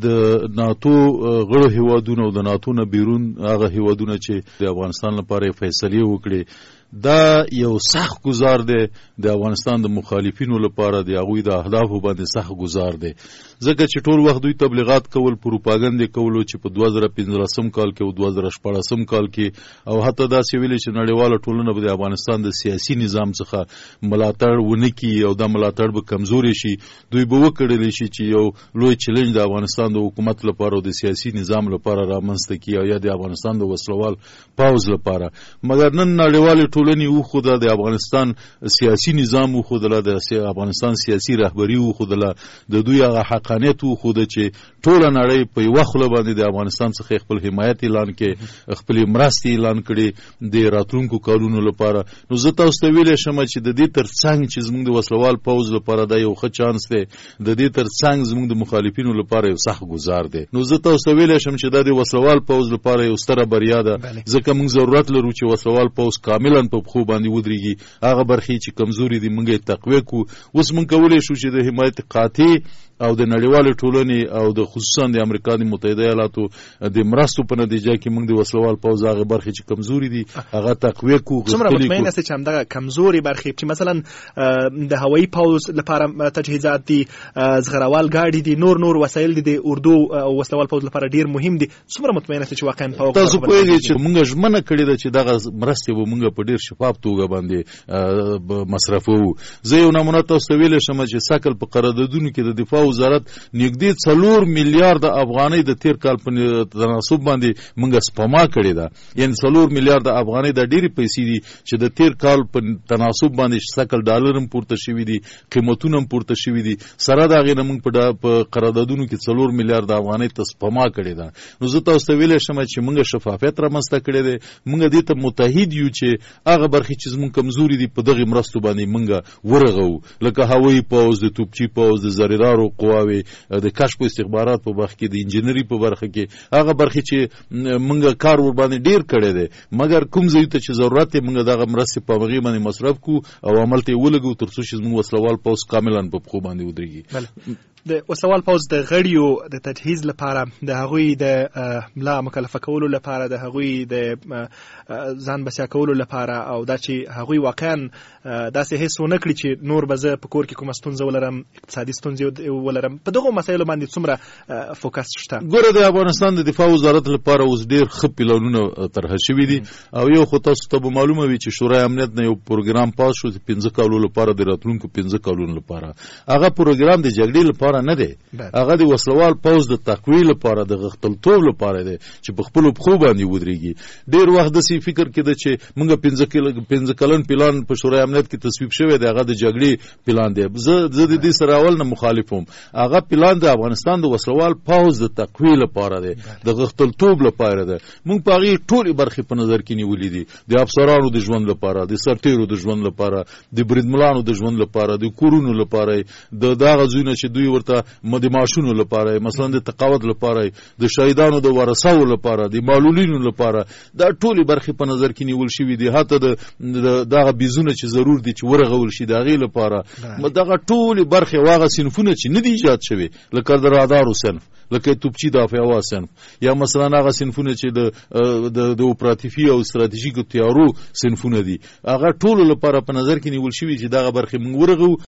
د ناتو غړو هیوادونو او د ناتو نه بیرون هغه هیوادونه چې د افغانستان لپاره فیصلې وکړي دا یو سخت گزار دی د افغانستان د مخالفینو لپاره د هغوی د اهدافو باندې سخت گزار دی ځکه چې ټول وخت دوی تبلیغات کول پروپاګاندا کولو چې په 2015 کال کې او 2014 کال کې او حتی دا څه ویل چې نړیواله ټولنه به د افغانستان د سیاسي نظام څخه ملاتړ ونه کړي او دا ملاتړ به کمزوري شي دوی به وکړلی شي چې یو لوی چیلنج د افغانستان د حکومت لپاره او د سیاسي نظام لپاره رامنځته کړي او یا د افغانستان د وسلوال پوځ لپاره مګر نن نړیواله ټولنې وښوده د افغانستان سیاسي نظام وښودله د افغانستان سیاسي رهبري وښودله د دوی هغه حقانیت وښوده چې ټوله نړۍ په یوه خوله باندې د افغانستان څخه خپل حمایت اعلان کړي خپلې مرستې اعلان کړي د راتلونکو کالونو لپاره نو زه تاسو ته ویلی شم چې د دې تر څنګ چې زموږ د وسلوال پوځ لپاره دا یو ښه چانس دی د دې تر څنګ زموږ د مخالفینو لپاره یو سخت گزار دی نو زه تاسو ته ویلی شم چې دا د وسلوال پوځ لپاره یو ستره بریا ده ځکه موږ ضرورت لرو چې وسلوال پوځ کاملا په پښو باندې ودرېږي هغه برخې چې کمزوري دي موږ یې تقویه کړو اوس موږ کولی شو چې د حمایت قاطع او د نړیوالې ټولنې او د خصوصا د امریکا د متحده ایالاتو د مرستو په نتیجه کې موږ د وسلوال پوځ هغه برخې چې کمزوري دي هغه تقویه کړو څومره مطمئن یاست چې همدغه کمزوري برخې چې مثلا د هوایي پوځ لپاره تجهیزات دي زغروال ګاډي دي نور وسایل دي د اردو او وسلوال پوځ لپاره ډیر مهم دي څومره مطمئن یاست چې واقعا تاسو پوهیږئ چې موږ ژمنه کړې ده چې دغه مرستې به موږ په ډیر شفاف توګه باندې مصرفوو زه یو نمونه تاسو ته ویلی شم چې سکل په قراردادونو کې د دفاع وزارت نږدې 4 میلیارډ افغانۍ د تیر کال په تناسب باندې موږ سپما کړې ده یعنی 4 میلیارډ افغانۍ د ډېرې پیسې دي چې د تیر کال په تناسب باندې سکل ډالر هم پورته شوي دي قیمتونه هم پورته شوي دي سره د هغې نه موږ په قراردادونو کې 4 میلیارډ افغانۍ ته سپما کړې ده نو زه تاسو ته ویلی شم چې موږ شفافیت رامنځته کړی دی موږ دې ته متحد یو چې هغه برخې چې زموږ کمزوري دي په دغې مرستو باندې موږ ورغوو لکه هوایي پوځ د توپچي پوځ د زریرارو قواوې د کشف او استخبارات په برخه کې د انجینری په برخه کې هغه برخه چې موږ کار ور باندې ډیر کړی دی مګر کوم ځای ته چې ضرورت دی موږ دغه مرستې په هغې باندې مصرف کړو او عمل ته یې ولګو تر څو چې زموږ وسلوال پوځ کاملا په پښو باندې ودرېږي د وسلوال پوځ د غړیو د تجهیز لپاره د هغوی د ملا مکلفه کولو لپاره د هغوی د ځان بسیا کولو لپاره او دا چې هغوی واقعا داسې هیڅ ونه کړي چې نور به زه په کور کې کومه ستونزه ولرم اقتصادي ستونزې ولرم په دغو مسایلو باندې څومره فوکس شته ګوره د افغانستان د دفاع وزارت لپاره اوس ډېر ښه پلانونه طرحه شوي دي او یو خو تاسو ته به معلومه وي چې شورای امنیت نه یو پروګرام پاس شو 15 کالو لپاره د راتلونکو 15 کالونو لپاره هغه پروګرام د جګړې لپاره نه دی هغه د وسلوال پوځ د تقویې لپاره د غښتلتوب لپاره دی چې په خپلو پښو باندې ودرېږي ډېر وخت داسې فکر کېده چې موږ 15 کلن پلان په شورای امنیت کې تصویب شوی دی هغه د جګړې پلان دی زه د دې سره اول نه مخالف وم هغه پلان د افغانستان د وسلوال پوځ د تقویې لپاره دی د غښتلتوب لپاره دی موږ په هغې ټولې برخې په نظر کې نیولي دي د افسرانو د ژوند لپاره د سرتیرو د ژوند لپاره د بریدملانو د ژوند لپاره د کورونو لپاره د دغه ځایونه چې دوی ورته د معاشونو لپاره مثلا د تقاعد لپاره د شهیدانو د ورثاو لپاره د معلولینو لپاره دا ټولې برخې په نظر کې نیول شوي دي حتی دغه بیزونه چې ضرور دي چې ورغول شي د هغې لپاره دغه ټولې برخې او هغه صنفونه چې نه دي ایجاد شوي لکه د رادارو صنف لکه توپچي دافعه صنف یا مثلا هغه صنفونه چې د اپراتیفي او استراتیژیکو تیارو صنفونه دي هغه ټولو لپاره په نظر کې نیول شوي چې دغه برخې موږ ورغو